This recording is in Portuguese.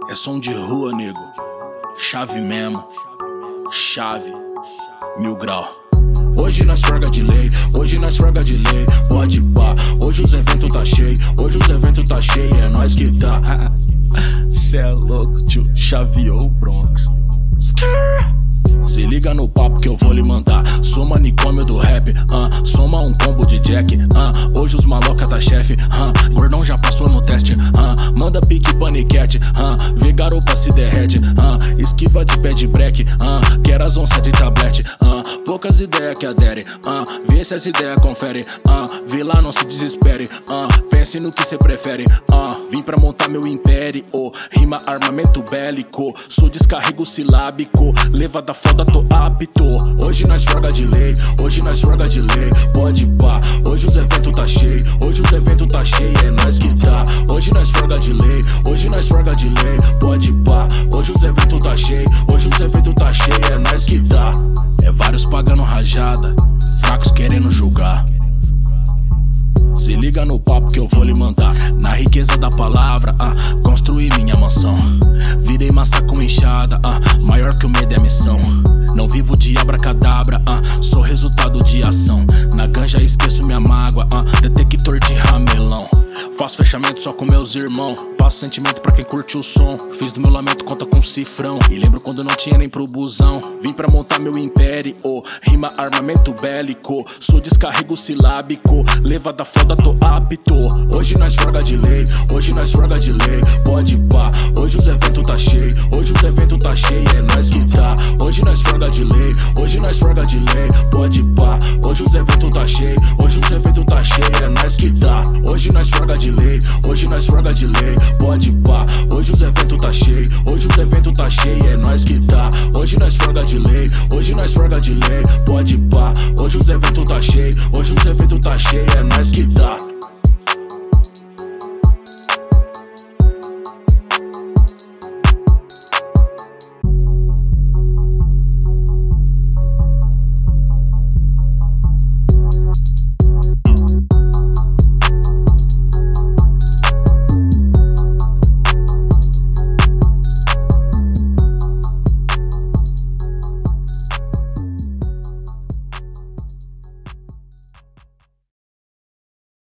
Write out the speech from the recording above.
É som de rua, nego. Chave mesmo. Chave. 1000 grau. Hoje nós forga de lei, hoje nós forga de lei. Pode pá, hoje os eventos tá cheio, hoje os eventos tá cheio, é nós que tá. Cê é louco, tio, chaveou o Bronx. Se liga no papo que eu vou lhe mandar. Sou manicômio do rap, soma um combo de Jack, hoje os maloca tá chefe, gordão já passou no teste, manda pique paniquete, vê garupa se derrete, esquiva de pé de break, quer as onças de tablete, poucas ideias que aderem, vê se as ideias confere, vê lá, não se desespere, pense no que cê prefere, vim pra montar meu império, rima armamento bélico, sou descarrego silábico, levada foda tô apto. Hoje nós forga de lei, hoje nós forga de lei. Pode pá, hoje os eventos tá cheio, hoje os eventos tá cheio, é nós que tá. Hoje nós forga de lei, hoje nós forga de lei. Pode pá, hoje os eventos tá cheio, hoje os eventos tá cheio, é nós que tá. É vários pagando rajada, fracos querendo julgar. Se liga no papo que eu vou lhe mandar. Na riqueza da palavra, construí minha mansão. Virei massa com enxada, maior que o medo é a missão. Não vivo de abracadabra, sou resultado de ação. Na ganja esqueço minha mágoa, detector de ramelão. Faço fechamento só com meus irmãos. Passo sentimento pra quem curte o som. Fiz do meu lamento conta com cifrão. E lembro quando não tinha nem pro busão. Vim pra montar meu império, rima armamento bélico, sou descarrego silábico, levada foda tô apto. Hoje nós forga de lei, hoje nós forga de lei. Pode pá, hoje os eventos tá cheio, hoje os eventos tá cheio, é nós que tá. Hoje nós forga de lei, hoje nós forga de lei. Pode pá, hoje os eventos tá cheio, hoje os eventos tá cheio, é nós que tá. Hoje nós forga de lei, hoje nós forga de lei. Pode pá, hoje os eventos tá cheio, hoje os eventos tá cheio, é nós que tá. Hoje nós forga de lei, hoje nós forga de lei.